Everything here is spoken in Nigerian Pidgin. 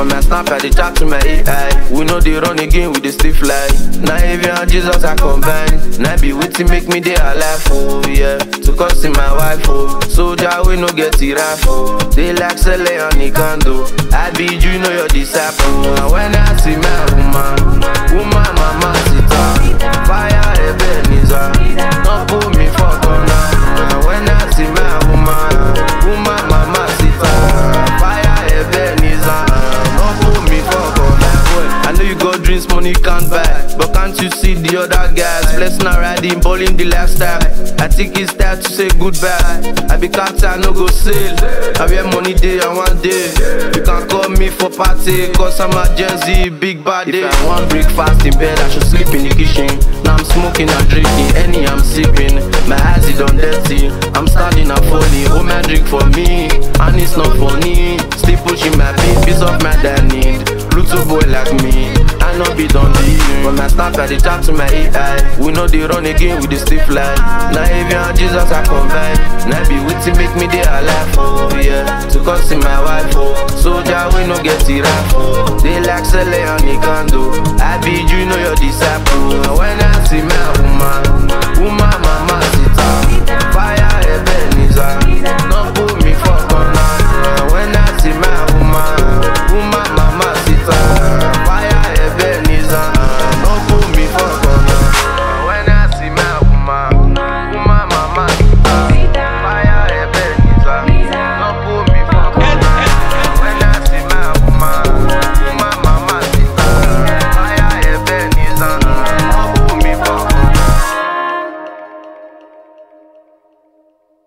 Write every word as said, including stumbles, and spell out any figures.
For my snap, I dey chat to my A I. We know they run again, we dey still fly. Now if you and Jesus I combine, now be waiting make me dey alive, oh yeah. To cause in my wife, oh. Soldier we no get it right, oh. They like Sele on the condo. I be you know your disciple. And when I see my woman, woman mama sita, fire Ebenezer, don't put me for corner. And when I see my woman, woman mama sita, fire Ebenezer, don't put me for corner. I know you got dreams, money can't buy, but can't you see the other guys? Blessing and riding, balling the lifestyle. I think it's time to say goodbye. I be captain, no go sail. I wear money day and one day. You can call me for party, cause I'm a Gen Z, big body. If I want breakfast in bed, I should sleep in the kitchen. Now I'm smoking and drinking, any I'm sipping. My eyes is done dirty, I'm standing and falling. Oh my drink for me, and it's not funny. Still pushing my beat, piece of my dad need. Bluetooth boy like me, I know be done deal. When I snap, I dey chat to my A I. We know they run again, we dey still fly. Now if you and Jesus I combine, now be waiting make me dey alive, oh yeah. To cause in my wife, oh. Soldier we no get it right, oh. They like Sele on the condo. I be you know your disciple. And when I